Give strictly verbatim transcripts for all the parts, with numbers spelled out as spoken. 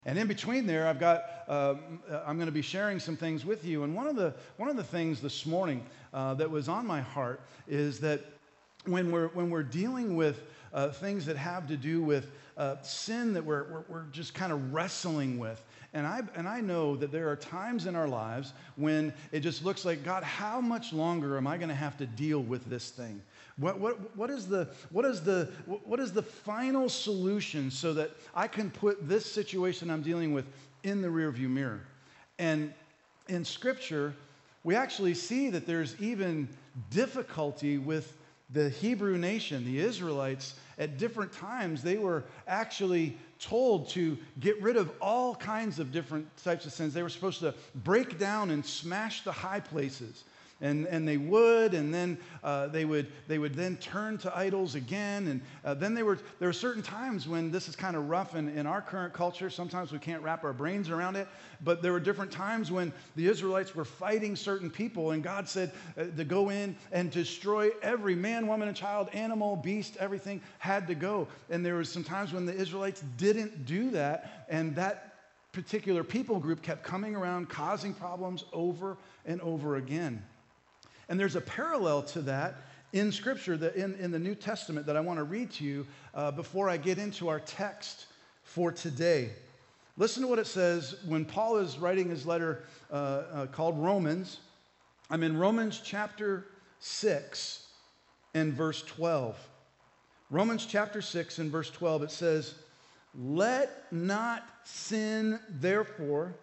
And in between there, I've got, uh, I'm going to be sharing some things with you. And one of the, one of the things this morning uh, that was on my heart is that when we're, when we're dealing with uh, things that have to do with uh, sin that we're, we're, we're just kind of wrestling with, and I, and I know that there are times in our lives when it just looks like, God, how much longer am I going to have to deal with this thing? What, what, what, is the, what, is the, what is the final solution so that I can put this situation I'm dealing with in the rearview mirror? And in Scripture, we actually see that there's even difficulty with the Hebrew nation, the Israelites. At different times, they were actually told to get rid of all kinds of different types of sins. They were supposed to break down and smash the high places. And, and they would, and then uh, they would they would then turn to idols again. And uh, then they were there were certain times when this is kind of rough in, in our current culture. Sometimes we can't wrap our brains around it. But there were different times when the Israelites were fighting certain people, and God said uh, to go in and destroy every man, woman, and child, animal, beast, everything had to go. And there was some times when the Israelites didn't do that, and that particular people group kept coming around, causing problems over and over again. And there's a parallel to that in Scripture, that in, in the New Testament, that I want to read to you uh, before I get into our text for today. Listen to what it says when Paul is writing his letter uh, uh, called Romans. I'm in Romans chapter six and verse twelve. Romans chapter six and verse twelve, it says, "Let not sin, therefore,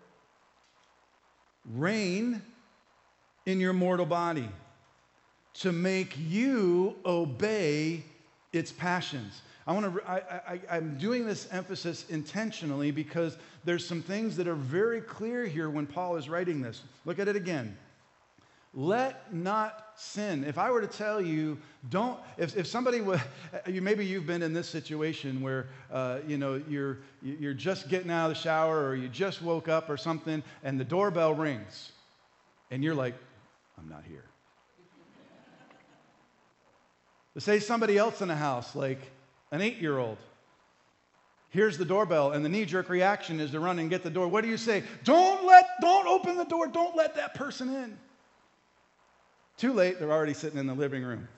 reign in your mortal body, to make you obey its passions." I want to. I, I, I'm doing this emphasis intentionally because there's some things that are very clear here when Paul is writing this. Look at it again. Let not sin. If I were to tell you, don't. If, if somebody would, you maybe you've been in this situation where uh, you know you're you're just getting out of the shower or you just woke up or something, and the doorbell rings, and you're like, I'm not here. To say somebody else in the house, like an eight-year-old, hears the doorbell, and the knee-jerk reaction is to run and get the door. What do you say? Don't let, don't open the door. Don't let that person in. Too late. They're already sitting in the living room.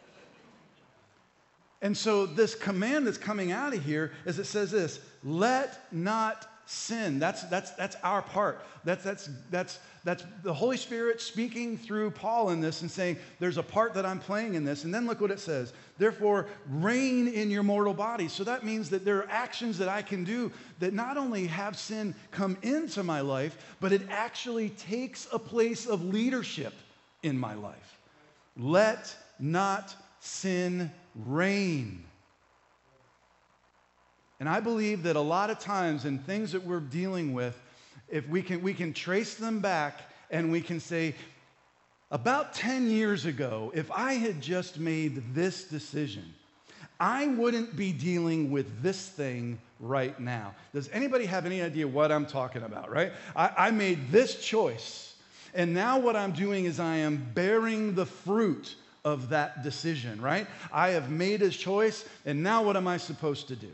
And so this command that's coming out of here is it says this: let not sin. That's that's that's our part. That's that's that's that's the Holy Spirit speaking through Paul in this and saying, there's a part that I'm playing in this. And then look what it says. Therefore, reign in your mortal body. So that means that there are actions that I can do that not only have sin come into my life, but it actually takes a place of leadership in my life. Let not sin reign. And I believe that a lot of times in things that we're dealing with, if we can, we can trace them back and we can say, about ten years ago, if I had just made this decision, I wouldn't be dealing with this thing right now. Does anybody have any idea what I'm talking about, right? I, I made this choice, and now what I'm doing is I am bearing the fruit of that decision, right? I have made a choice, and now what am I supposed to do?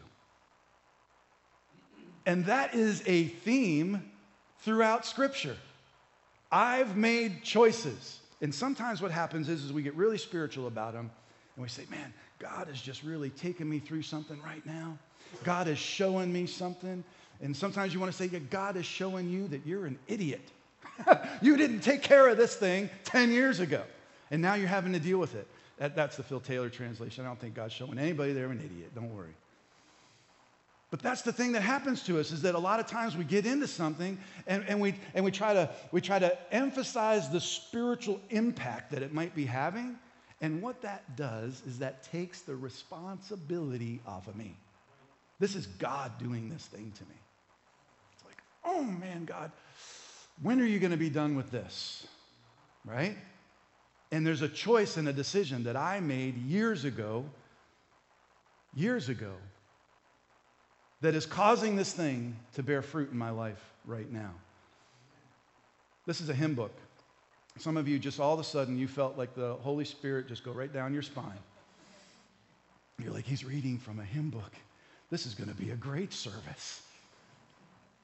And that is a theme throughout Scripture. I've made choices. And sometimes what happens is, is we get really spiritual about them, and we say, man, God is just really taking me through something right now. God is showing me something. And sometimes you want to say, yeah, God is showing you that you're an idiot. You didn't take care of this thing ten years ago, and now you're having to deal with it. That, that's the Phil Taylor translation. I don't think God's showing anybody they're an idiot. Don't worry. But that's the thing that happens to us, is that a lot of times we get into something and, and, we, and we, try to, we try to emphasize the spiritual impact that it might be having. And what that does is that takes the responsibility off of me. This is God doing this thing to me. It's like, oh man, God, when are you going to be done with this? Right? And there's a choice and a decision that I made years ago, years ago, that is causing this thing to bear fruit in my life right now. This is a hymn book. Some of you just all of a sudden, you felt like the Holy Spirit just go right down your spine. You're like, he's reading from a hymn book. This is going to be a great service.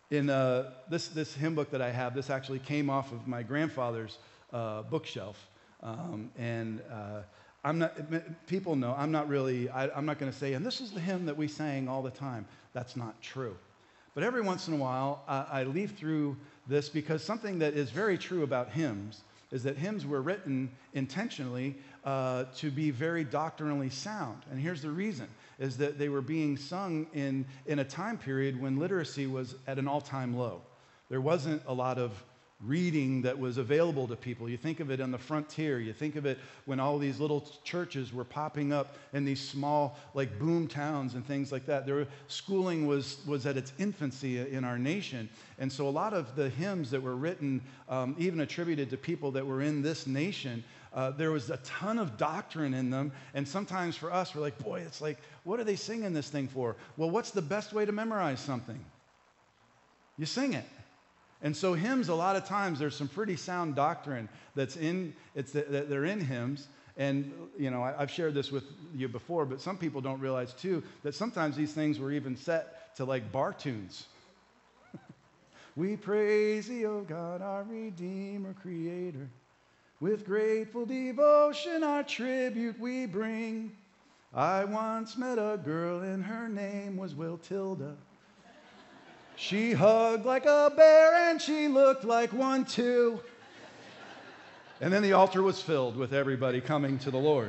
In uh, this, this hymn book that I have, this actually came off of my grandfather's uh, bookshelf. Um, and uh, I'm not, people know, I'm not really, I, I'm not going to say, and this is the hymn that we sang all the time. That's not true. But every once in a while, I, I leaf through this because something that is very true about hymns is that hymns were written intentionally uh, to be very doctrinally sound. And here's the reason, is that they were being sung in, in a time period when literacy was at an all-time low. There wasn't a lot of reading that was available to people. You think of it on the frontier. You think of it when all these little churches were popping up in these small, like, boom towns and things like that. There were, schooling was, was at its infancy in our nation. And so a lot of the hymns that were written, um, even attributed to people that were in this nation, uh, there was a ton of doctrine in them. And sometimes for us, we're like, boy, it's like, what are they singing this thing for? Well, what's the best way to memorize something? You sing it. And so hymns, a lot of times, there's some pretty sound doctrine that's in, it's that they're in hymns. And, you know, I've shared this with you before, but some people don't realize, too, that sometimes these things were even set to, like, bar tunes. We praise thee, O God, our Redeemer, Creator. With grateful devotion our tribute we bring. I once met a girl and her name was Wiltilda. She hugged like a bear and she looked like one too. And then the altar was filled with everybody coming to the Lord.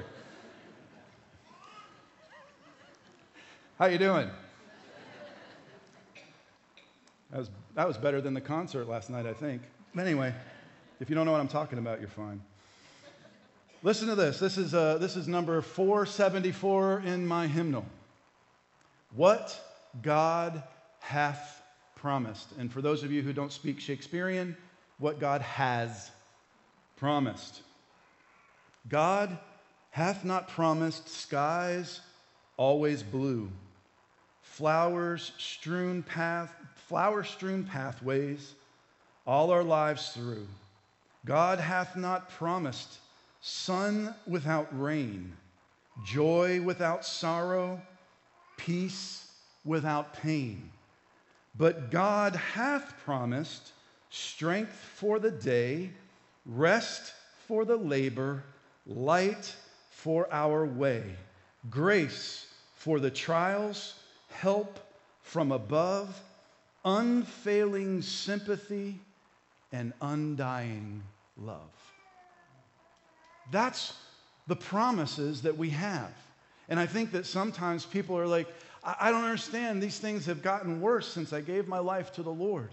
How you doing? That was, that was better than the concert last night, I think. Anyway, if you don't know what I'm talking about, you're fine. Listen to this. This is, uh, this is number four seventy-four in my hymnal. What God hath promised. And for those of you who don't speak Shakespearean, what God has promised. God hath not promised skies always blue, flowers strewn path, flower-strewn pathways all our lives through. God hath not promised sun without rain, joy without sorrow, peace without pain. But God hath promised strength for the day, rest for the labor, light for our way, grace for the trials, help from above, unfailing sympathy, and undying love. That's the promises that we have. And I think that sometimes people are like, I don't understand. These things have gotten worse since I gave my life to the Lord.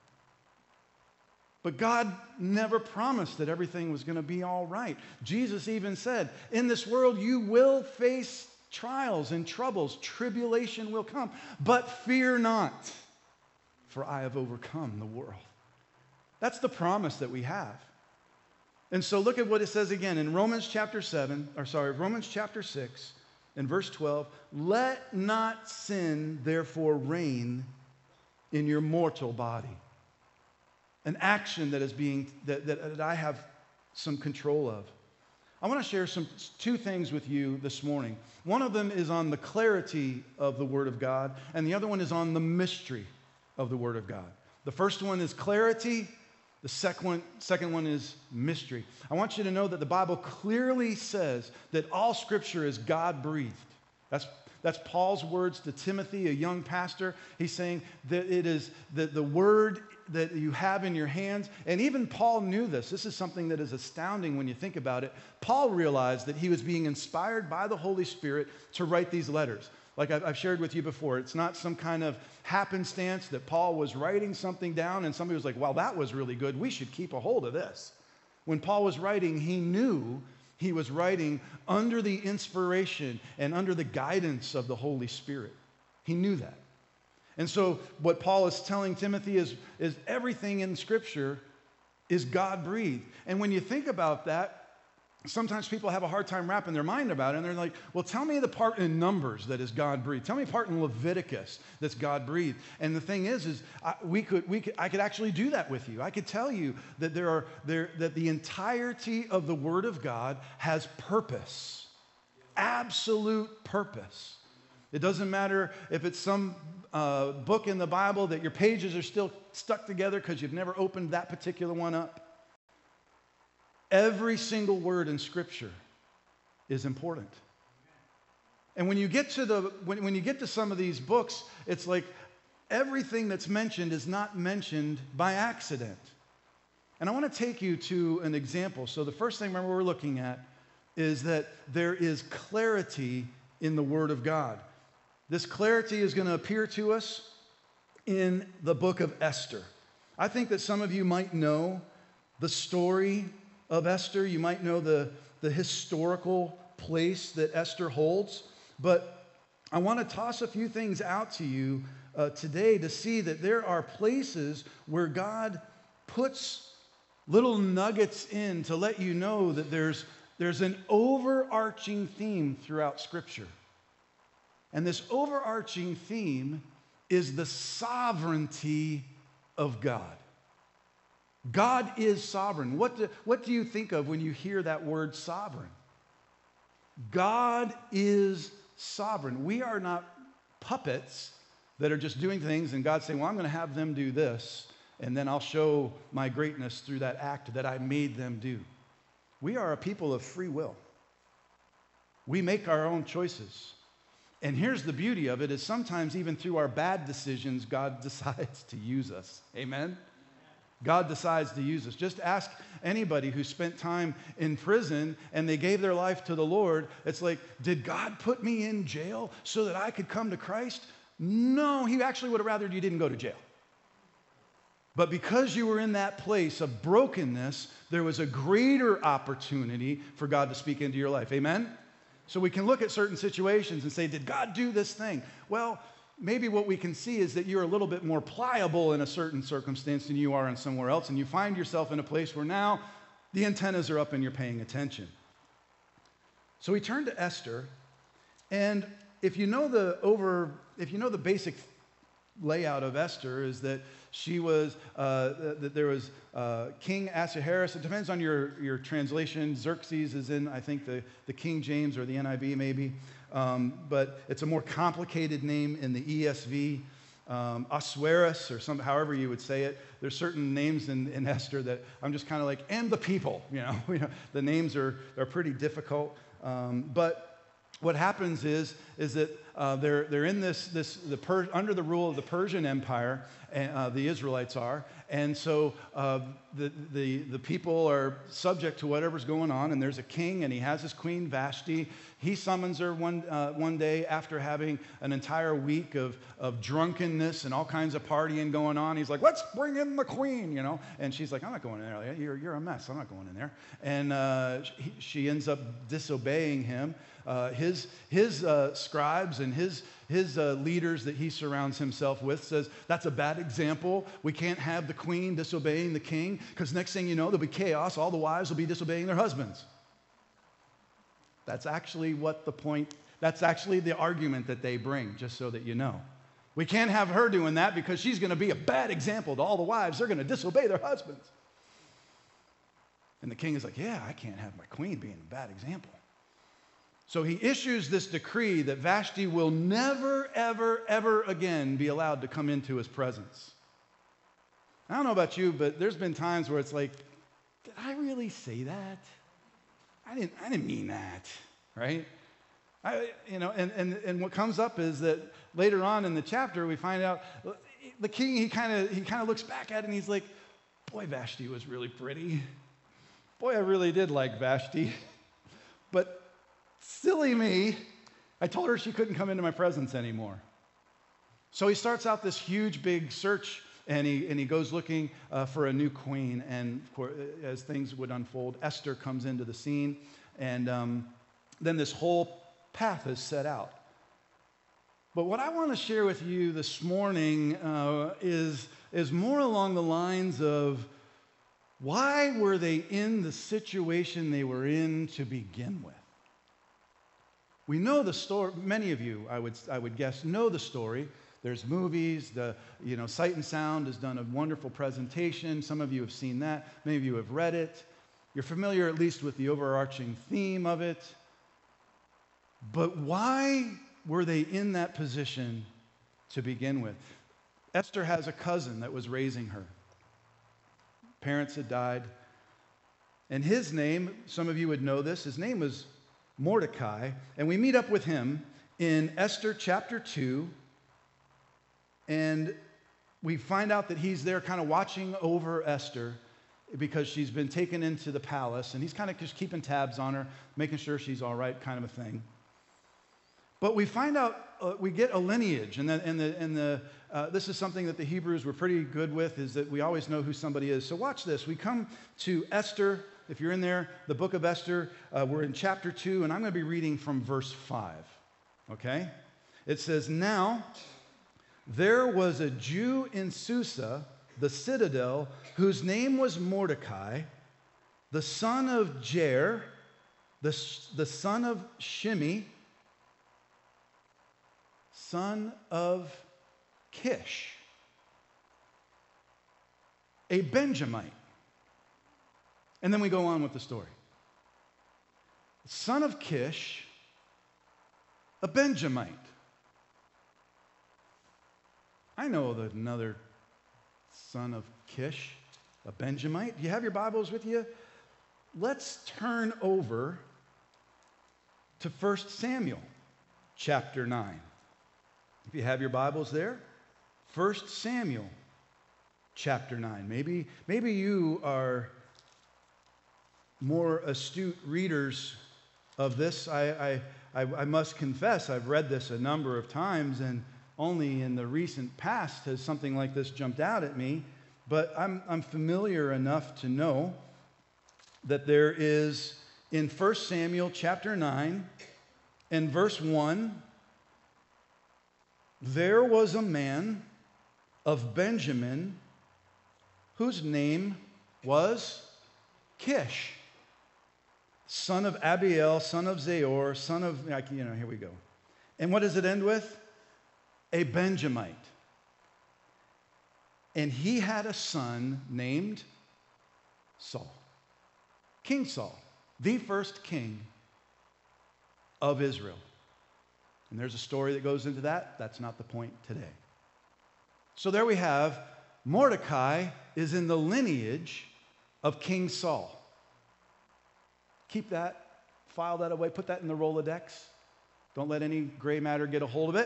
But God never promised that everything was going to be all right. Jesus even said, in this world you will face trials and troubles. Tribulation will come. But fear not, for I have overcome the world. That's the promise that we have. And so look at what it says again in Romans chapter seven, or sorry, Romans chapter six. In verse twelve, let not sin therefore reign in your mortal body. An action that is being, that, that, that I have some control of. I want to share some two things with you this morning. One of them is on the clarity of the Word of God, and the other one is on the mystery of the Word of God. The first one is clarity. The second one, second one is mystery. I want you to know that the Bible clearly says that all Scripture is God-breathed. That's, that's Paul's words to Timothy, a young pastor. He's saying that it is that the Word that you have in your hands, and even Paul knew this. This is something that is astounding when you think about it. Paul realized that he was being inspired by the Holy Spirit to write these letters. Like I've shared with you before, it's not some kind of happenstance that Paul was writing something down and somebody was like, well, that was really good. We should keep a hold of this. When Paul was writing, he knew he was writing under the inspiration and under the guidance of the Holy Spirit. He knew that. And so what Paul is telling Timothy is, is everything in Scripture is God-breathed. And when you think about that, sometimes people have a hard time wrapping their mind about it, and they're like, well, tell me the part in Numbers that is God-breathed. Tell me the part in Leviticus that's God-breathed. And the thing is, is I, we could, we could, I could actually do that with you. I could tell you that there are there that the entirety of the Word of God has purpose, absolute purpose. It doesn't matter if it's some uh, book in the Bible that your pages are still stuck together because you've never opened that particular one up. Every single word in Scripture is important. And when you get to the when, when you get to some of these books, it's like everything that's mentioned is not mentioned by accident. And I want to take you to an example. So the first thing, remember, we're looking at is that there is clarity in the Word of God. This clarity is going to appear to us in the book of Esther. I think that some of you might know the story of Esther. You might know the, the historical place that Esther holds. But I want to toss a few things out to you uh, today to see that there are places where God puts little nuggets in to let you know that there's, there's an overarching theme throughout Scripture. And this overarching theme is the sovereignty of God. God is sovereign. What do, what do you think of when you hear that word sovereign? God is sovereign. We are not puppets that are just doing things and God's saying, well, I'm going to have them do this, and then I'll show my greatness through that act that I made them do. We are a people of free will. We make our own choices. And here's the beauty of it is sometimes even through our bad decisions, God decides to use us. Amen? God decides to use us. Just ask anybody who spent time in prison and they gave their life to the Lord. It's like, did God put me in jail so that I could come to Christ? No, he actually would have rather you didn't go to jail. But because you were in that place of brokenness, there was a greater opportunity for God to speak into your life. Amen? So we can look at certain situations and say, did God do this thing? Well, maybe what we can see is that you're a little bit more pliable in a certain circumstance than you are in somewhere else, and you find yourself in a place where now the antennas are up and you're paying attention. So we turn to Esther, and if you know the over, if you know the basic layout of Esther is that she was, uh, that there was uh, King Ahasuerus. It depends on your, your translation. Xerxes is in, I think, the, the King James or the N I V maybe. Um, but it's a more complicated name in the E S V. Um, Ahasuerus, or some, however you would say it. There's certain names in, in Esther that I'm just kind of like, and the people, you know. you know the names are, are pretty difficult. Um, but what happens is, is that uh, they're, they're in this, this the per, under the rule of the Persian Empire, and, uh, the Israelites are, and so uh, the, the, the people are subject to whatever's going on, and there's a king, and he has his queen Vashti. He summons her one, uh, one day after having an entire week of, of drunkenness and all kinds of partying going on. He's like, let's bring in the queen, you know, and she's like, I'm not going in there. You're, you're a mess. I'm not going in there. And uh, she, she ends up disobeying him. Uh, his his uh, scribes and his, his uh, leaders that he surrounds himself with says, that's a bad example. We can't have the queen disobeying the king, because next thing you know, there'll be chaos. All the wives will be disobeying their husbands. That's actually what the point, that's actually the argument that they bring, just so that you know. We can't have her doing that because she's going to be a bad example to all the wives. They're going to disobey their husbands. And the king is like, yeah, I can't have my queen being a bad example. So he issues this decree that Vashti will never, ever, ever again be allowed to come into his presence. I don't know about you, but there's been times where it's like, did I really say that? I didn't, I didn't mean that, right? I, you know, and, and, and what comes up is that later on in the chapter, we find out the king, he kind of he kind of looks back at it and he's like, boy, Vashti was really pretty. Boy, I really did like Vashti. But silly me, I told her she couldn't come into my presence anymore. So he starts out this huge, big search, and he, and he goes looking uh, for a new queen. And of course, as things would unfold, Esther comes into the scene, and um, then this whole path is set out. But what I want to share with you this morning uh, is, is more along the lines of, why were they in the situation they were in to begin with? We know the story. Many of you, I would, I would guess, know the story. There's movies. The, you know, Sight and Sound has done a wonderful presentation. Some of you have seen that. Many of you have read it. You're familiar at least with the overarching theme of it. But why were they in that position to begin with? Esther has a cousin that was raising her. Parents had died. And his name, some of you would know this, his name was Mordecai. And we meet up with him in Esther chapter two. And we find out that he's there kind of watching over Esther because she's been taken into the palace. And he's kind of just keeping tabs on her, making sure she's all right, kind of a thing. But we find out, uh, we get a lineage, and, the, and, the, and the, uh, this is something that the Hebrews were pretty good with, is that we always know who somebody is. So watch this. We come to Esther. If you're in there, the book of Esther, uh, we're in chapter two, and I'm going to be reading from verse five, okay? It says, "Now there was a Jew in Susa, the citadel, whose name was Mordecai, the son of Jair, the, the son of Shimei, son of Kish, a Benjamite." And then we go on with the story. Son of Kish, a Benjamite. I know that another son of Kish, a Benjamite. Do you have your Bibles with you? Let's turn over to First Samuel chapter nine. If you have your Bibles there, First Samuel chapter nine. Maybe, maybe you are more astute readers of this. I, I, I, I must confess, I've read this a number of times, and only in the recent past has something like this jumped out at me. But I'm, I'm familiar enough to know that there is in First Samuel chapter nine and verse one, "There was a man of Benjamin whose name was Kish, son of Abiel, son of Zeor, son of," you know, here we go. And what does it end with? A Benjamite. "And he had a son named Saul." King Saul, the first king of Israel. And there's a story that goes into that. That's not the point today. So there we have, Mordecai is in the lineage of King Saul. Keep that, file that away, put that in the Rolodex. Don't let any gray matter get a hold of it.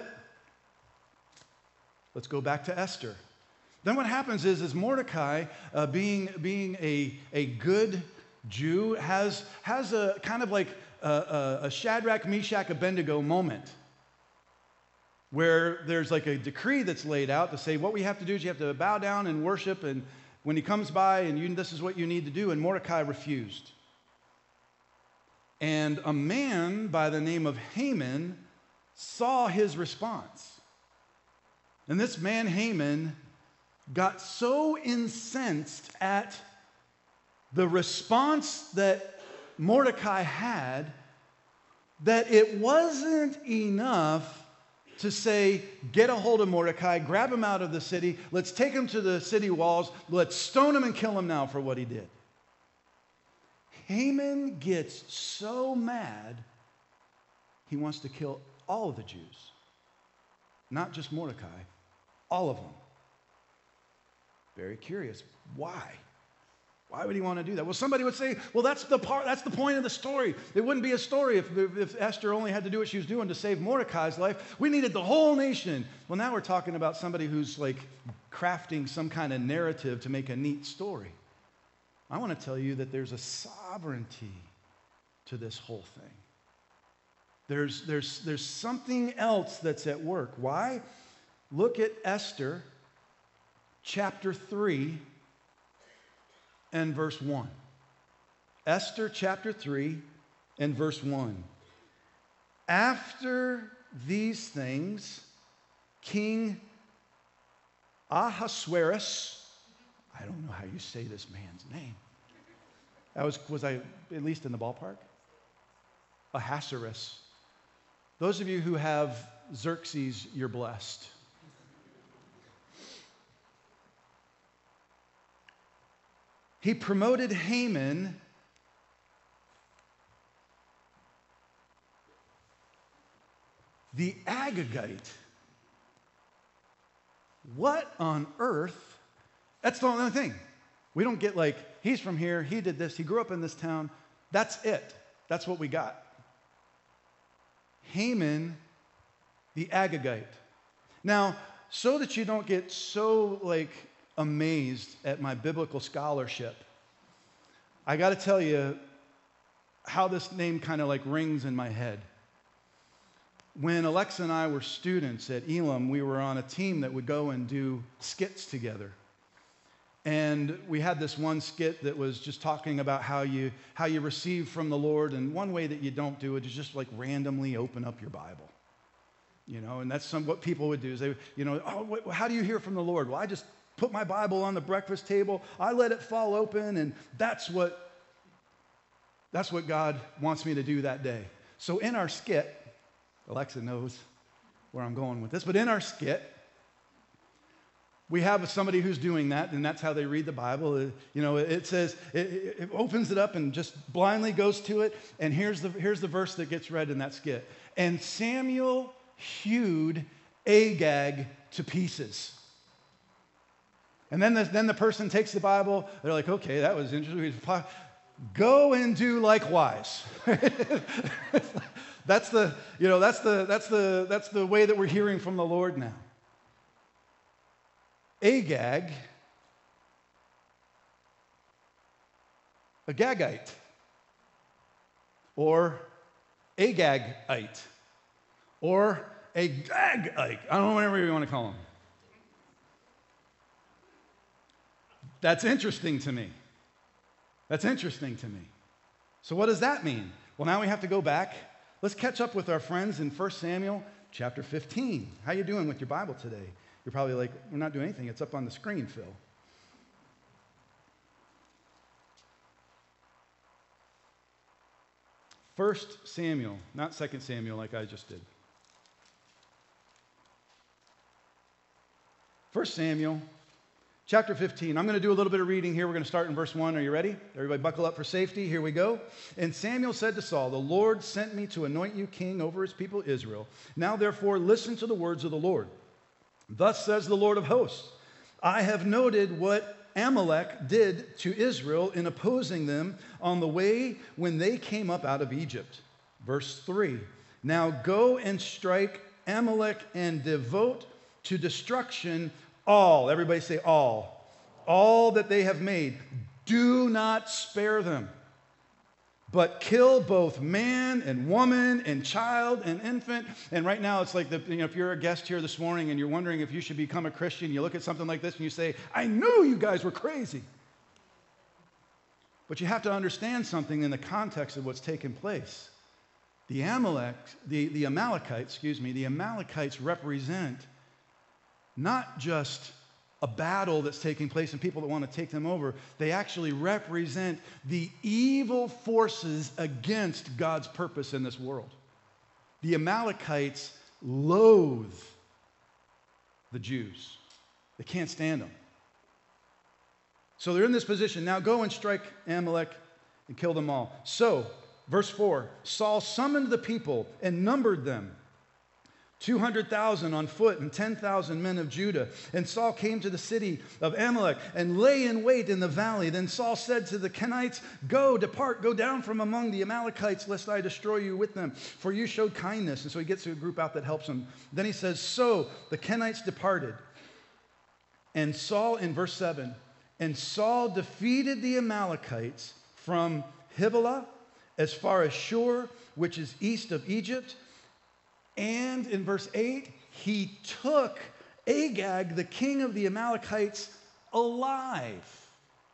Let's go back to Esther. Then what happens is, is Mordecai, uh, being, being a, a good Jew, has, has a kind of like a, a, a Shadrach, Meshach, Abednego moment, where there's like a decree that's laid out to say what we have to do is you have to bow down and worship, and when he comes by and you, this is what you need to do, and Mordecai refused. And a man by the name of Haman saw his response. And this man, Haman, got so incensed at the response that Mordecai had that it wasn't enough to say, get a hold of Mordecai, grab him out of the city, let's take him to the city walls, let's stone him and kill him now for what he did. Haman gets so mad, he wants to kill all of the Jews. Not just Mordecai, all of them. Very curious. Why? Why would he want to do that? Well, somebody would say, well, that's the part, that's the point of the story. It wouldn't be a story if, if Esther only had to do what she was doing to save Mordecai's life. We needed the whole nation. Well, now we're talking about somebody who's like crafting some kind of narrative to make a neat story. I want to tell you that there's a sovereignty to this whole thing. There's, there's, there's something else that's at work. Why? Look at Esther chapter three and verse one. Esther chapter three and verse one. After these things, King Ahasuerus, I don't know how you say this man's name. That was, was I at least in the ballpark? Ahasuerus. Those of you who have Xerxes, you're blessed. He promoted Haman the Agagite. What on earth? That's the only thing. We don't get like, he's from here, he did this, he grew up in this town. That's it. That's what we got. Haman, the Agagite. Now, so that you don't get so like amazed at my biblical scholarship, I got to tell you how this name kind of like rings in my head. When Alexa and I were students at Elam, we were on a team that would go and do skits together. And we had this one skit that was just talking about how you how you receive from the Lord, and one way that you don't do it is just like randomly open up your Bible. You know, and that's some what people would do is they, you know, oh, wh- how do you hear from the Lord? Well, I just put my Bible on the breakfast table, I let it fall open, and that's what that's what God wants me to do that day. So in our skit, Alexa knows where I'm going with this, but in our skit, we have somebody who's doing that, and that's how they read the Bible. It, you know, it says, it, it opens it up and just blindly goes to it, and here's the, here's the verse that gets read in that skit. And Samuel hewed Agag to pieces. And then the, then the person takes the Bible, they're like, okay, that was interesting. Go and do likewise. That's the, you know, that's the, that's the, that's the way that we're hearing from the Lord now. Agag, Agagite, or Agagite, or Agagite. I don't know, whatever you want to call him. That's interesting to me. That's interesting to me. So what does that mean? Well, now we have to go back. Let's catch up with our friends in First Samuel chapter fifteen. How you doing with your Bible today? You're probably like, we're not doing anything. It's up on the screen, Phil. First Samuel, not Second Samuel like I just did. First Samuel, chapter fifteen. I'm going to do a little bit of reading here. We're going to start in verse one. Are you ready? Everybody buckle up for safety. Here we go. And Samuel said to Saul, the Lord sent me to anoint you king over his people Israel. Now therefore listen to the words of the Lord. Thus says the Lord of hosts, I have noted what Amalek did to Israel in opposing them on the way when they came up out of Egypt. Verse three, now go and strike Amalek and devote to destruction all, everybody say all, all that they have made. Do not spare them, but kill both man and woman and child and infant. And right now it's like, the, you know, if you're a guest here this morning and you're wondering if you should become a Christian, you look at something like this and you say, I knew you guys were crazy. But you have to understand something in the context of what's taken place. The Amalek, the, the Amalekites, excuse me, the Amalekites represent not just a battle that's taking place and people that want to take them over. They actually represent the evil forces against God's purpose in this world. The Amalekites loathe the Jews. They can't stand them. So they're in this position. Now go and strike Amalek and kill them all. So, verse four, Saul summoned the people and numbered them, two hundred thousand on foot and ten thousand men of Judah. And Saul came to the city of Amalek and lay in wait in the valley. Then Saul said to the Kenites, go, depart, go down from among the Amalekites, lest I destroy you with them, for you showed kindness. And so he gets a group out that helps him. Then he says, so the Kenites departed. And Saul, in verse seven, and Saul defeated the Amalekites from Havilah as far as Shur, which is east of Egypt. And in verse eight, he took Agag, the king of the Amalekites, alive.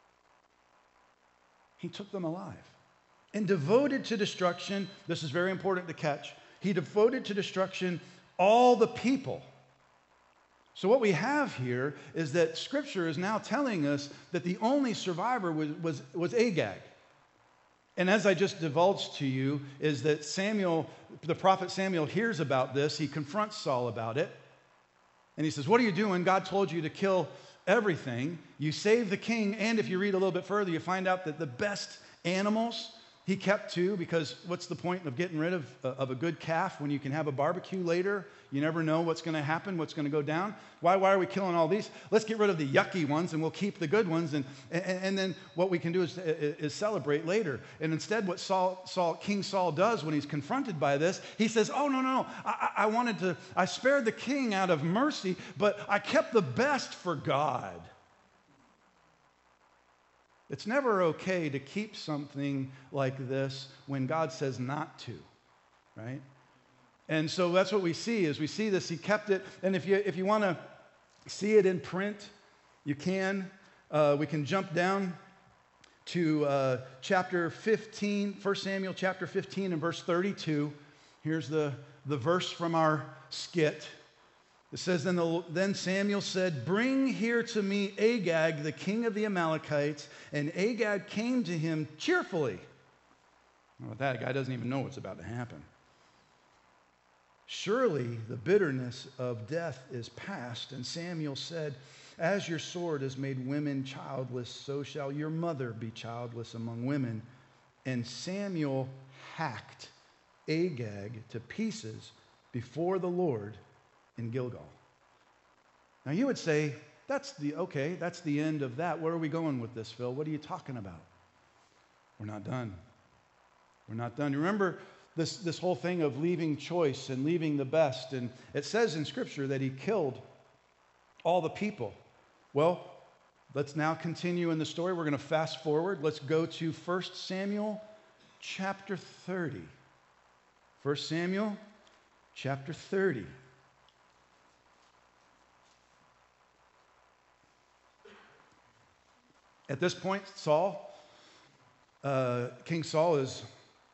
He took them alive and devoted to destruction. This is very important to catch. He devoted to destruction all the people. So what we have here is that Scripture is now telling us that the only survivor was, was, was Agag. And as I just divulged to you, is that Samuel, the prophet Samuel, hears about this. He confronts Saul about it. And he says, what are you doing? God told you to kill everything. You save the king. And if you read a little bit further, you find out that the best animals He kept two because what's the point of getting rid of, uh, of a good calf when you can have a barbecue later? You never know what's going to happen, what's going to go down. Why, why are we killing all these? Let's get rid of the yucky ones and we'll keep the good ones. And, and, and then what we can do is, is celebrate later. And instead what Saul, Saul, King Saul does when he's confronted by this, he says, oh, no, no, I, I wanted to, I spared the king out of mercy, but I kept the best for God. It's never okay to keep something like this when God says not to, right? And so that's what we see is we see this. He kept it. And if you if you want to see it in print, you can. Uh, we can jump down to uh, chapter fifteen, First Samuel chapter fifteen and verse thirty-two. Here's the, the verse from our skit. It says, then, the, then Samuel said, bring here to me Agag, the king of the Amalekites. And Agag came to him cheerfully. Well, that guy doesn't even know what's about to happen. Surely the bitterness of death is past. And Samuel said, as your sword has made women childless, so shall your mother be childless among women. And Samuel hacked Agag to pieces before the Lord in Gilgal. Now you would say, that's the, okay, that's the end of that. Where are we going with this, Phil? What are you talking about? We're not done. We're not done. Remember this, this whole thing of leaving choice and leaving the best. And it says in Scripture that he killed all the people. Well, let's now continue in the story. We're going to fast forward. Let's go to First Samuel chapter thirty. First Samuel chapter thirty. At this point, Saul, uh, King Saul has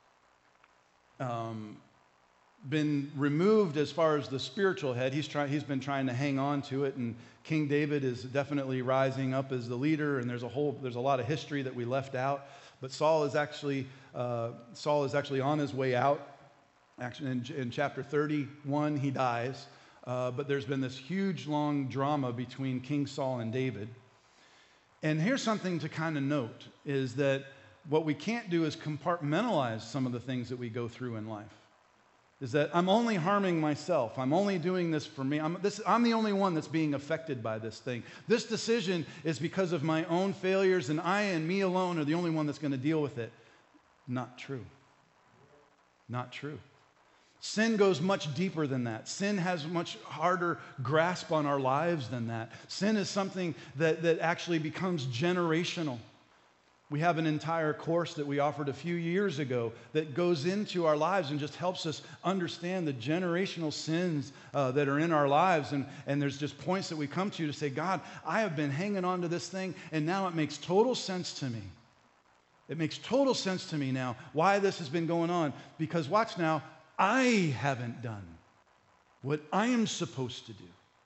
um, been removed as far as the spiritual head. He's, try, he's been trying to hang on to it, and King David is definitely rising up as the leader, and there's a whole, there's a lot of history that we left out. But Saul is actually, uh, Saul is actually on his way out. Actually, in, in chapter thirty-one, he dies. Uh, but there's been this huge, long drama between King Saul and David. And here's something to kind of note, is that what we can't do is compartmentalize some of the things that we go through in life. Is that I'm only harming myself. I'm only doing this for me. I'm, this, I'm the only one that's being affected by this thing. This decision is because of my own failures, and I and me alone are the only one that's going to deal with it. Not true. Not true. Sin goes much deeper than that. Sin has much harder grasp on our lives than that. Sin is something that, that actually becomes generational. We have an entire course that we offered a few years ago that goes into our lives and just helps us understand the generational sins uh, that are in our lives. And, and there's just points that we come to to say, God, I have been hanging on to this thing, and now it makes total sense to me. It makes total sense to me now why this has been going on. Because watch now, I haven't done what I am supposed to do.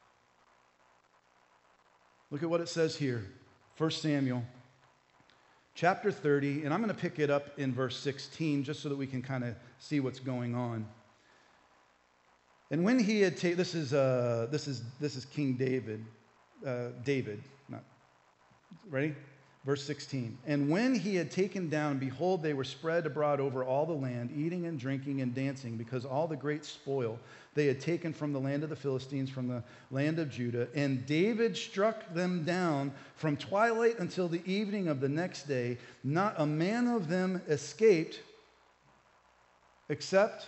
Look at what it says here, First Samuel chapter thirty, and I'm going to pick it up in verse sixteen just so that we can kind of see what's going on. And when he had taken, this is uh, this is this is King David, uh, David, not ready. Verse sixteen, and when he had taken down, behold, they were spread abroad over all the land, eating and drinking and dancing, because all the great spoil they had taken from the land of the Philistines, from the land of Judah. And David struck them down from twilight until the evening of the next day. Not a man of them escaped, except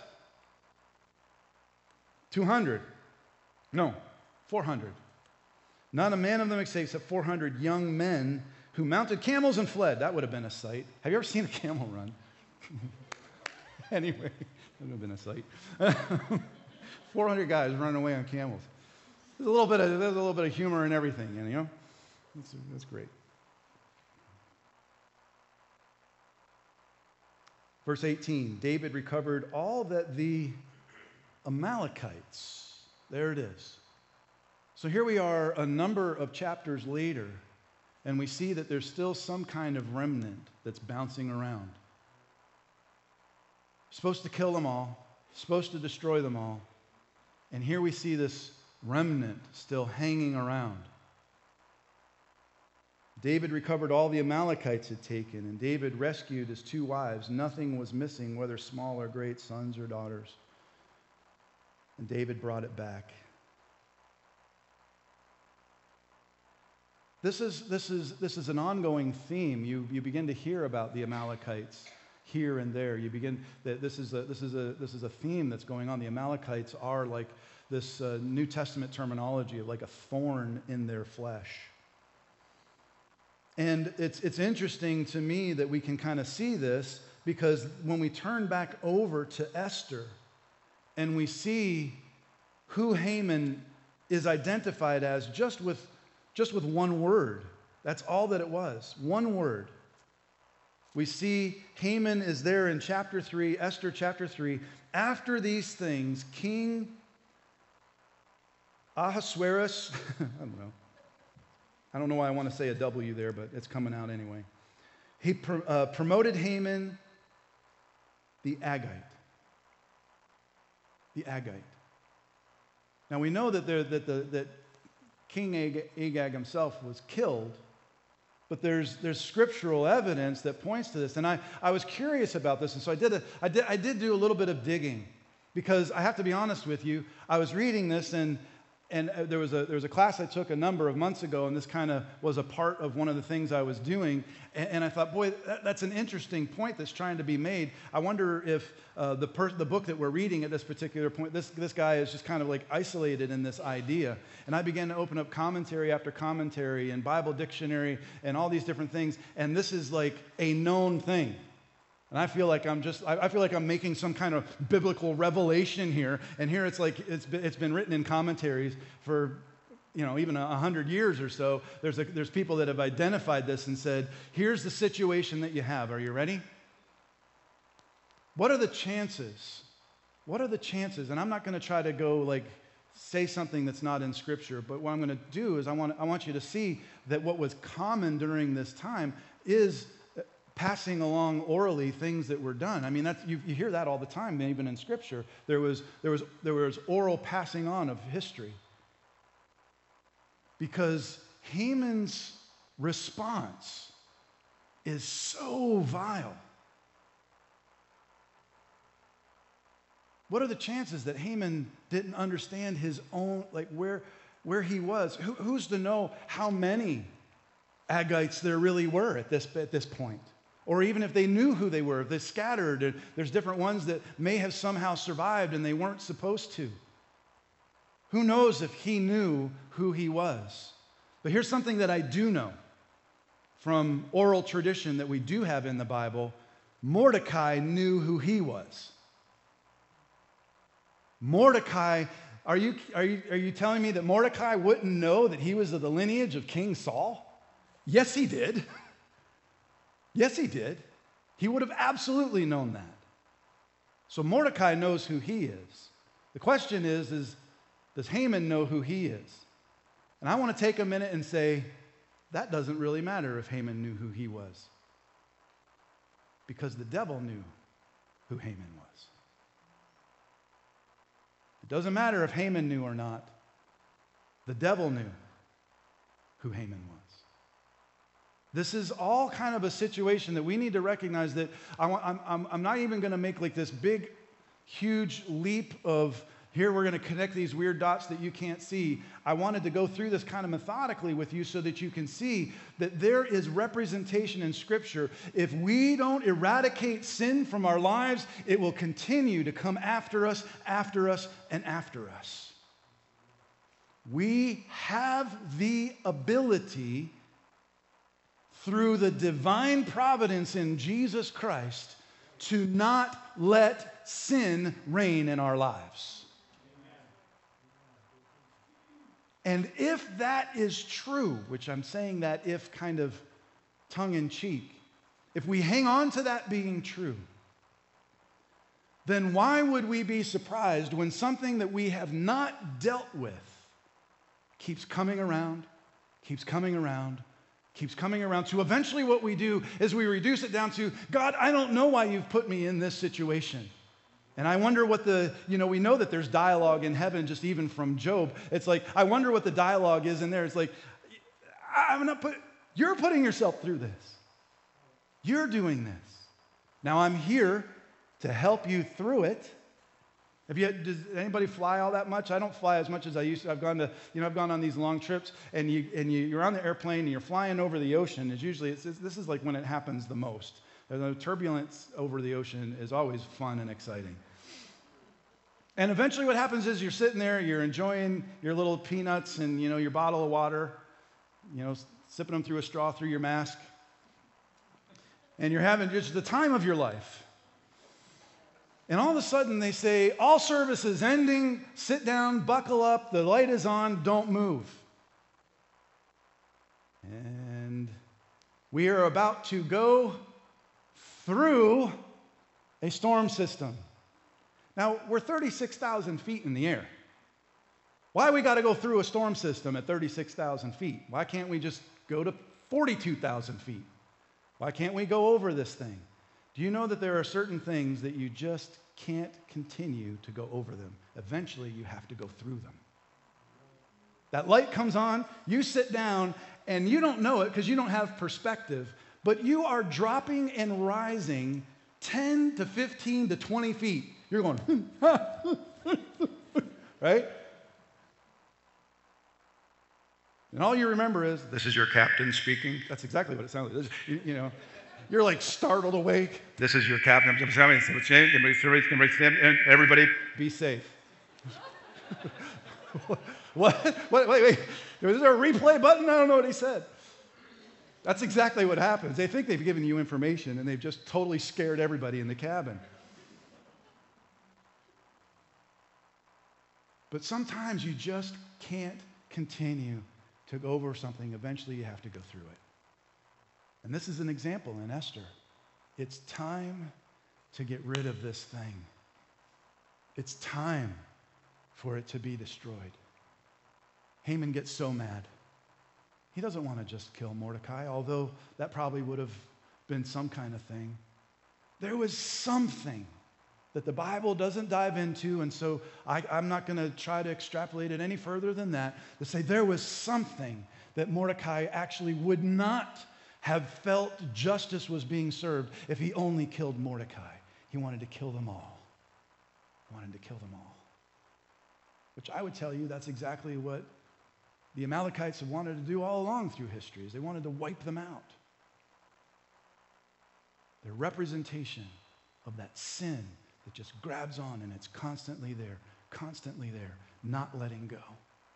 two hundred. No, four hundred. Not a man of them escaped, except four hundred young men who mounted camels and fled. That would have been a sight. Have you ever seen a camel run? Anyway, that would have been a sight. four hundred guys running away on camels. There's a little bit of, there's a little bit of humor in everything, you know? That's, that's great. Verse eighteen, David recovered all that the Amalekites, there it is. So here we are a number of chapters later, and we see that there's still some kind of remnant that's bouncing around. Supposed to kill them all, supposed to destroy them all. And here we see this remnant still hanging around. David recovered all the Amalekites had taken, and David rescued his two wives. Nothing was missing, whether small or great, sons or daughters. And David brought it back. This is, this is, this is an ongoing theme. You, you begin to hear about the Amalekites here and there. You begin, this is, a, this, is a, this is a theme that's going on. The Amalekites are like this uh, New Testament terminology of like a thorn in their flesh. And it's, it's interesting to me that we can kind of see this, because when we turn back over to Esther and we see who Haman is identified as just with, just with one word. That's all that it was, one word. We see Haman is there in chapter three, Esther chapter three. After these things, King Ahasuerus, I don't know. I don't know why I want to say a W there, but it's coming out anyway. He pr- uh, promoted Haman the Agagite. The Agagite. Now we know that, there, that, the, that King Ag- Agag himself was killed, but there's, there's scriptural evidence that points to this. And I, I was curious about this, and so I did, a, I, did, I did do a little bit of digging, because I have to be honest with you, I was reading this, and And there was, a, there was a class I took a number of months ago, and this kind of was a part of one of the things I was doing. And, and I thought, boy, that, that's an interesting point that's trying to be made. I wonder if uh, the, per, the book that we're reading at this particular point, this, this guy is just kind of like isolated in this idea. And I began to open up commentary after commentary and Bible dictionary and all these different things. And this is like a known thing. And I feel like I'm just, I feel like I'm making some kind of biblical revelation here. And here it's like, it's been, it's been written in commentaries for, you know, even a hundred years or so. There's, a, there's people that have identified this and said, here's the situation that you have. Are you ready? What are the chances? What are the chances? And I'm not going to try to go like, say something that's not in Scripture. But what I'm going to do is I want, I want you to see that what was common during this time is passing along orally things that were done. I mean, that's, you, you hear that all the time, even in Scripture. There was, there, was, there was oral passing on of history. Because Haman's response is so vile. What are the chances that Haman didn't understand his own, like where, where he was? Who, who's to know how many Agagites there really were at this, at this point? Or even if they knew who they were, if they scattered, and there's different ones that may have somehow survived and they weren't supposed to. Who knows if he knew who he was? But here's something that I do know from oral tradition that we do have in the Bible. Mordecai knew who he was. Mordecai, are you, are you, are you telling me that Mordecai wouldn't know that he was of the lineage of King Saul? Yes, he did. Yes, he did. He would have absolutely known that. So Mordecai knows who he is. The question is, is does Haman know who he is? And I want to take a minute and say, that doesn't really matter if Haman knew who he was. Because the devil knew who Haman was. It doesn't matter if Haman knew or not. The devil knew who Haman was. This is all kind of a situation that we need to recognize that I want, I'm, I'm, I'm not even going to make like this big, huge leap of here we're going to connect these weird dots that you can't see. I wanted to go through this kind of methodically with you so that you can see that there is representation in Scripture. If we don't eradicate sin from our lives, it will continue to come after us, after us, and after us. We have the ability through the divine providence in Jesus Christ to not let sin reign in our lives. And if that is true, which I'm saying that if kind of tongue-in-cheek, if we hang on to that being true, then why would we be surprised when something that we have not dealt with keeps coming around, keeps coming around, keeps coming around to eventually what we do is we reduce it down to, God, I don't know why you've put me in this situation. And I wonder what the, you know, we know that there's dialogue in heaven just even from Job. It's like, I wonder what the dialogue is in there. It's like, I'm not put, You're putting yourself through this. You're doing this. Now, I'm here to help you through it. Have you, does anybody fly all that much? I don't fly as much as I used to. I've gone to, you know, I've gone on these long trips, and you and you, you're on the airplane and you're flying over the ocean. It's usually it's, it's, this is like when it happens the most. The turbulence over the ocean is always fun and exciting. And eventually, what happens is you're sitting there, you're enjoying your little peanuts and you know your bottle of water, you know, sipping them through a straw through your mask, and you're having just the time of your life. And all of a sudden they say, all services ending, sit down, buckle up, the light is on, don't move. And we are about to go through a storm system. Now, we're thirty-six thousand feet in the air. Why we got to go through a storm system at thirty-six thousand feet? Why can't we just go to forty-two thousand feet? Why can't we go over this thing? Do you know that there are certain things that you just can't continue to go over them? Eventually, you have to go through them. That light comes on, you sit down, and you don't know it because you don't have perspective, but you are dropping and rising ten to fifteen to twenty feet. You're going, right? And all you remember is, this is your captain speaking. That's exactly what it sounds like. You, you know. You're like startled awake. This is your captain. Everybody be safe. What? What? Wait, wait. Is there a replay button? I don't know what he said. That's exactly what happens. They think they've given you information and they've just totally scared everybody in the cabin. But sometimes you just can't continue to go over something. Eventually you have to go through it. And this is an example in Esther. It's time to get rid of this thing. It's time for it to be destroyed. Haman gets so mad. He doesn't want to just kill Mordecai, although that probably would have been some kind of thing. There was something that the Bible doesn't dive into, and so I, I'm not going to try to extrapolate it any further than that, to say there was something that Mordecai actually would not have felt justice was being served if he only killed Mordecai. He wanted to kill them all. He wanted to kill them all. Which I would tell you that's exactly what the Amalekites have wanted to do all along through history, is they wanted to wipe them out. They're representation of that sin that just grabs on and it's constantly there, constantly there, not letting go.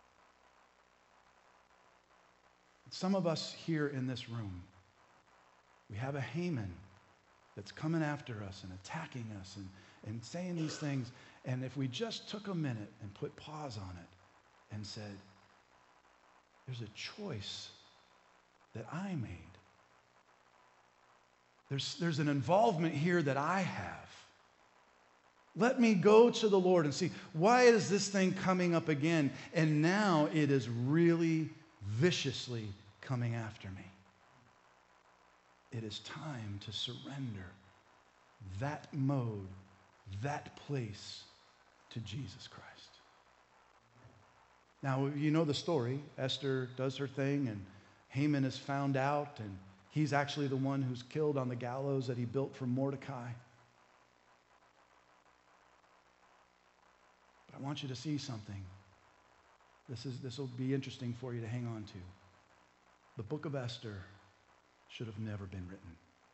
Some of us here in this room, we have a Haman that's coming after us and attacking us and, and saying these things. And if we just took a minute and put pause on it and said, there's a choice that I made. There's, there's an involvement here that I have. Let me go to the Lord and see, why is this thing coming up again? And now it is really viciously coming after me. It is time to surrender that mode, that place to Jesus Christ. Now, you know the story. Esther does her thing, and Haman is found out, and he's actually the one who's killed on the gallows that he built for Mordecai. But I want you to see something. This is this will be interesting for you to hang on to. The book of Esther should have never been written.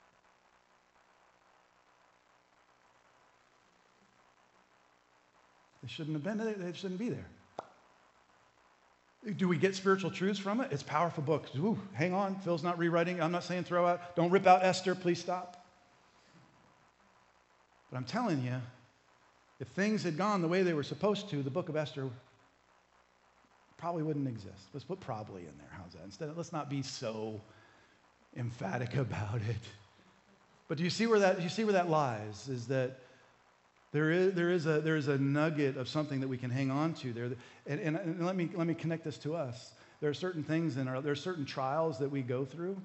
They shouldn't have been there. They shouldn't be there. Do we get spiritual truths from it? It's a powerful book. Ooh, hang on. Phil's not rewriting. I'm not saying throw out. Don't rip out Esther. Please stop. But I'm telling you, if things had gone the way they were supposed to, the book of Esther probably wouldn't exist. Let's put probably in there. How's that? Instead, let's not be so emphatic about it. But do you see where that, you see where that lies? Is that there is, there is, a, there is a nugget of something that we can hang on to there. And, and, and let me, let me connect this to us. There are certain things in our, there are certain trials that we go through.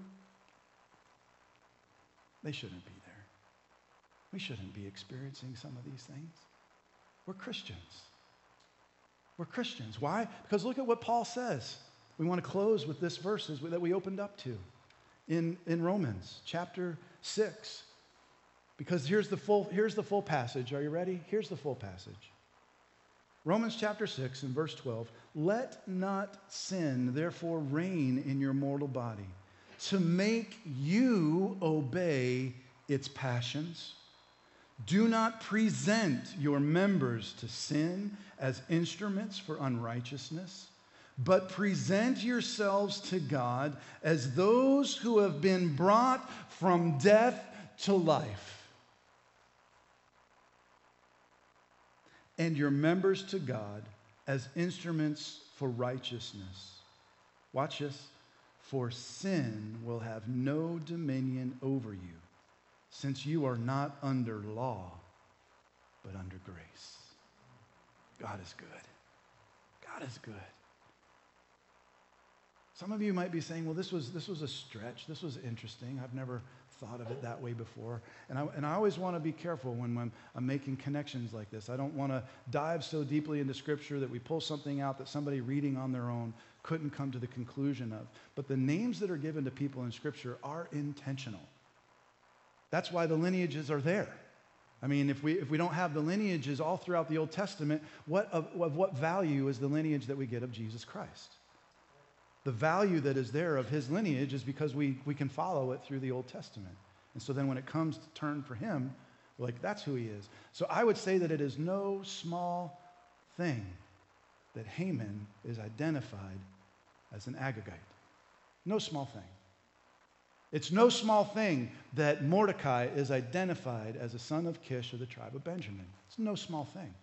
They shouldn't be there. We shouldn't be experiencing some of these things. We're Christians. We're Christians. Why? Because look at what Paul says. We want to close with this verses that we opened up to. in, in Romans chapter six. Because here's the full, here's the full passage. Are you ready? Here's the full passage. Romans chapter six and verse twelve. Let not sin therefore reign in your mortal body, to make you obey its passions. Do not present your members to sin as instruments for unrighteousness, but present yourselves to God as those who have been brought from death to life, and your members to God as instruments for righteousness. Watch this. For sin will have no dominion over you, since you are not under law, but under grace. God is good. God is good. Some of you might be saying, well, this was, this was a stretch. This was interesting. I've never thought of it that way before. And I, and I always want to be careful when, when I'm making connections like this. I don't want to dive so deeply into Scripture that we pull something out that somebody reading on their own couldn't come to the conclusion of. But the names that are given to people in Scripture are intentional. That's why the lineages are there. I mean, if we, if we don't have the lineages all throughout the Old Testament, what of, of what value is the lineage that we get of Jesus Christ? The value that is there of his lineage is because we, we can follow it through the Old Testament. And so then when it comes to turn for him, we're like, that's who he is. So I would say that it is no small thing that Haman is identified as an Agagite. No small thing. It's no small thing that Mordecai is identified as a son of Kish of the tribe of Benjamin. It's no small thing.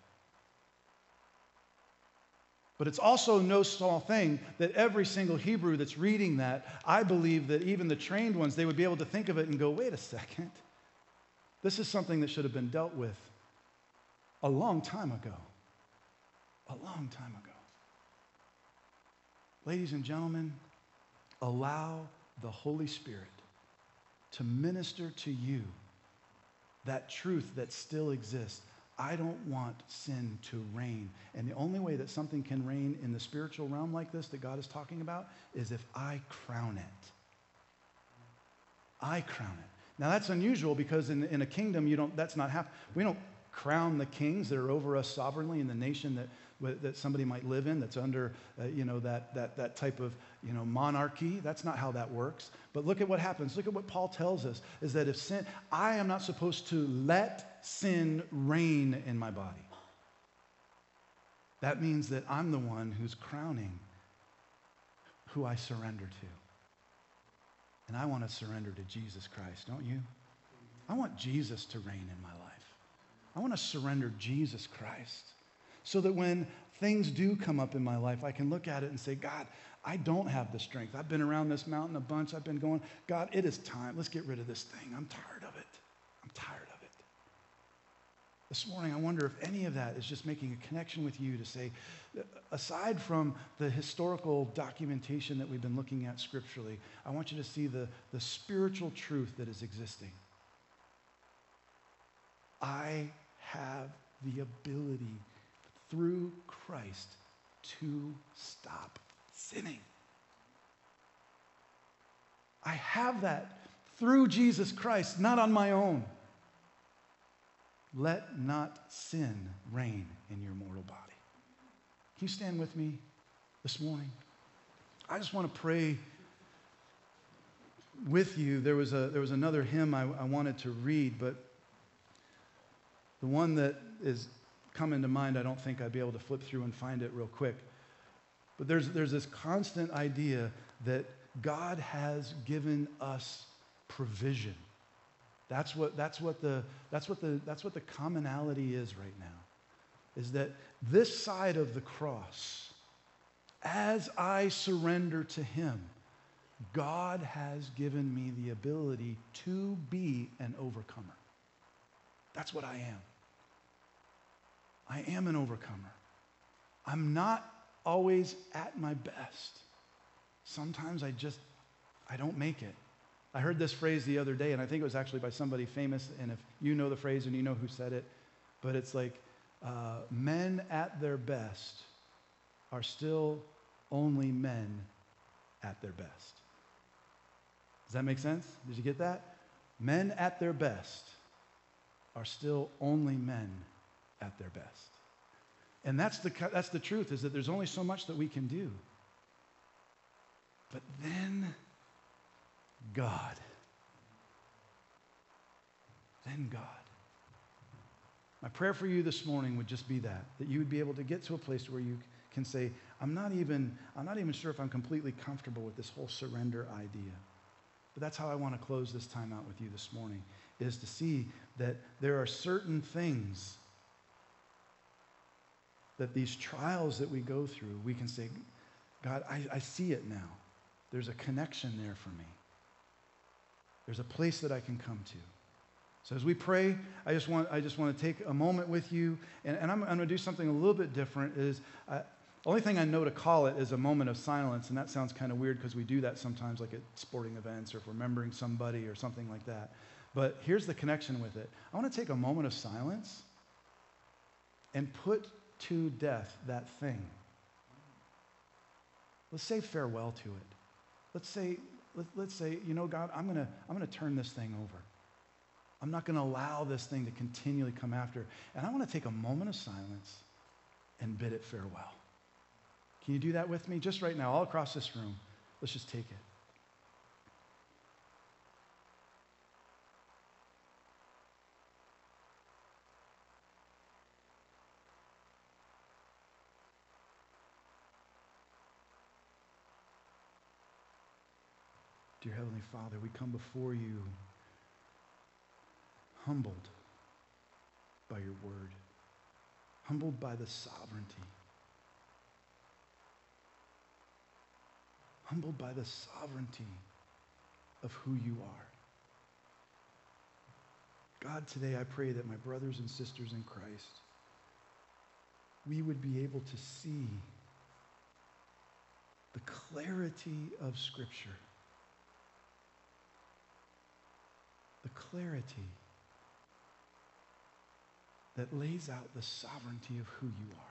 But it's also no small thing that every single Hebrew that's reading that, I believe that even the trained ones, they would be able to think of it and go, wait a second. This is something that should have been dealt with a long time ago. A long time ago. Ladies and gentlemen, allow the Holy Spirit to minister to you that truth that still exists. I don't want sin to reign. And the only way that something can reign in the spiritual realm like this that God is talking about is if I crown it. I crown it. Now that's unusual because in, in a kingdom, you don't, that's not happening. We don't crown the kings that are over us sovereignly in the nation that that somebody might live in that's under, uh, you know, that, that, that type of, you know, monarchy. That's not how that works. But look at what happens. Look at what Paul tells us, is that if sin, I am not supposed to let sin reign in my body. That means that I'm the one who's crowning who I surrender to. And I want to surrender to Jesus Christ, don't you? I want Jesus to reign in my life. I want to surrender Jesus Christ, so that when things do come up in my life, I can look at it and say, God, I don't have the strength. I've been around this mountain a bunch. I've been going, God, it is time. Let's get rid of this thing. I'm tired of it. I'm tired of it. This morning, I wonder if any of that is just making a connection with you to say, aside from the historical documentation that we've been looking at scripturally, I want you to see the, the spiritual truth that is existing. I have the ability through Christ to stop sinning. I have that through Jesus Christ, not on my own. Let not sin reign in your mortal body. Can you stand with me this morning? I just want to pray with you. There was a there was another hymn I, I wanted to read, but the one that is coming to mind, I don't think I'd be able to flip through and find it real quick. But there's there's this constant idea that God has given us provision. That's what that's what the that's what the that's what the commonality is right now. Is that this side of the cross, as I surrender to him, God has given me the ability to be an overcomer. That's what I am. I am an overcomer. I'm not always at my best. Sometimes I just, I don't make it. I heard this phrase the other day, and I think it was actually by somebody famous, and if you know the phrase and you know who said it, but it's like, uh, men at their best are still only men at their best. Does that make sense? Did you get that? Men at their best are still only men at their best. And that's the, that's the truth, is that there's only so much that we can do. But then God. Then God. My prayer for you this morning would just be that, that you would be able to get to a place where you can say, I'm not even, I'm not even sure if I'm completely comfortable with this whole surrender idea. But that's how I want to close this time out with you this morning, is to see that there are certain things that these trials that we go through, we can say, God, I, I see it now. There's a connection there for me. There's a place that I can come to. So as we pray, I just want, I just want to take a moment with you, and, and I'm, I'm going to do something a little bit different. Is I, the only thing I know to call it is a moment of silence, and that sounds kind of weird because we do that sometimes, like at sporting events or if we're remembering somebody or something like that. But here's the connection with it. I want to take a moment of silence and put to death that thing. Let's say farewell to it. Let's say, let, let's say, you know, God, I'm gonna, I'm gonna turn this thing over. I'm not gonna allow this thing to continually come after. And I want to take a moment of silence and bid it farewell. Can you do that with me? Just right now, all across this room. Let's just take it. Dear Heavenly Father, we come before you humbled by your word, humbled by the sovereignty, humbled by the sovereignty of who you are. God, today I pray that my brothers and sisters in Christ, we would be able to see the clarity of Scripture. The clarity that lays out the sovereignty of who you are.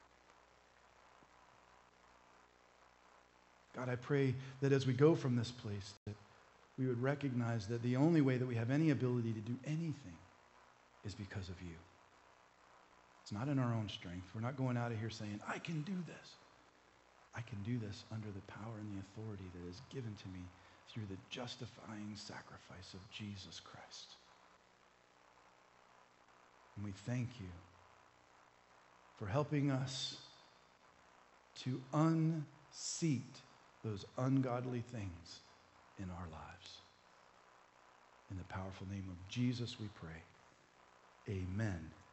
God, I pray that as we go from this place, that we would recognize that the only way that we have any ability to do anything is because of you. It's not in our own strength. We're not going out of here saying, I can do this. I can do this under the power and the authority that is given to me through the justifying sacrifice of Jesus Christ. And we thank you for helping us to unseat those ungodly things in our lives. In the powerful name of Jesus we pray. Amen.